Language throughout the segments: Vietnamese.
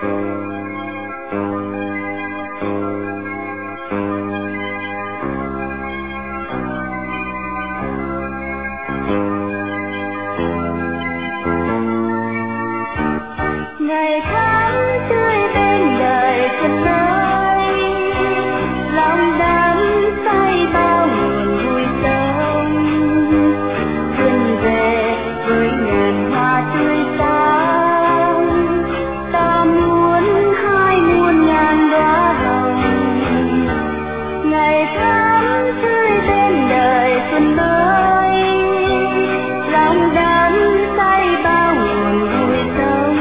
Ngày tháng tươi bên đời xuân mới, lòng đắm say bao nguồn vui sống. Xuân về với ngàn hoa tươi sáng, ta muốn hai muôn ngàn đóa hồng. Ngày tháng tươi bên đời xuân mới, lòng đắm say bao nguồn vui sống.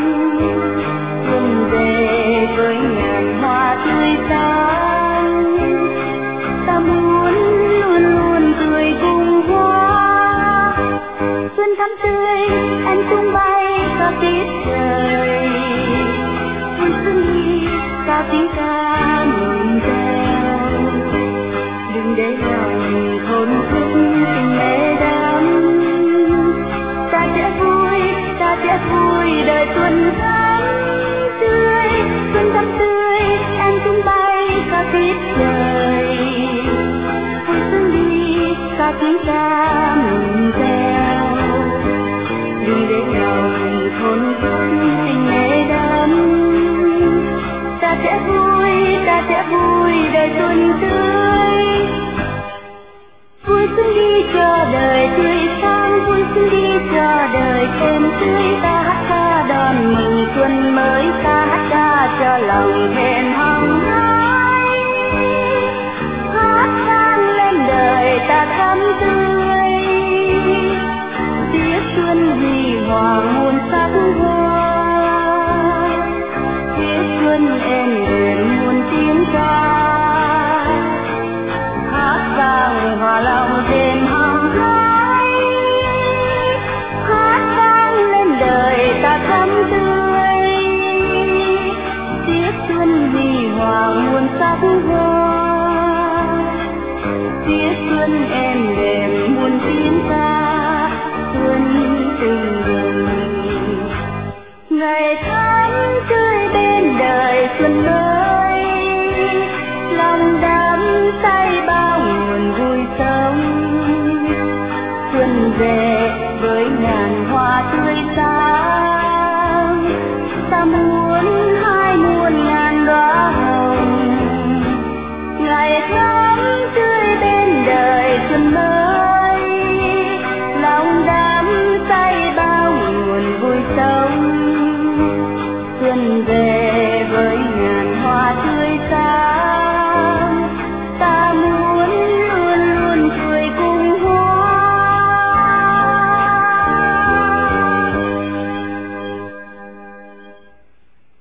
Xuân về với ngàn hoa tươi sáng, ta muốn luôn luôn cười cùng hoa. Xuân thắm tươi anh tung bay ca tiết trời, vui xuân đi ca tiếng ca mừng reo. Đừng để lòng thốn thức tình mê đắm, ta sẽ vui đời xuân thắm tươi. Xuân thắm tươi em tung bay ca tiết trời, vui xuân đi ca tiếng ca mừng reo. Đừng để lòng thốn thức tình mê đắm, ta sẽ vui đời xuân tươi. Vui xuân đi cho đời tươi sáng, vui xuân đi cho đời thêm tươi. Ta hát ca đón mừng xuân mới, ta hát ca cho lòng thêm hăng hái. Hát vang lên đời ta thắm tươi, tiết xuân huy hoàng muôn sắc hoa. Tiết xuân êm đềm muôn tiếng ca, hát vang hòa lòng thêm hăng hái. Hát vang lên đời ta thắm tươi, tiết xuân huy hoàng muôn sắc hoa. Tiết xuân êm đềm muôn tiếng ca, xuân từng rừng. Ngày tháng tươi bên đời xuân mới, lòng đắm say bao nguồn vui sống. Xuân về với ngàn hoa tươi sáng, ta muốn hai muôn ngàn đóa hồng. Ngày tháng tươi bên đời xuân mới, lòng đắm say bao nguồn vui sống. Xuân về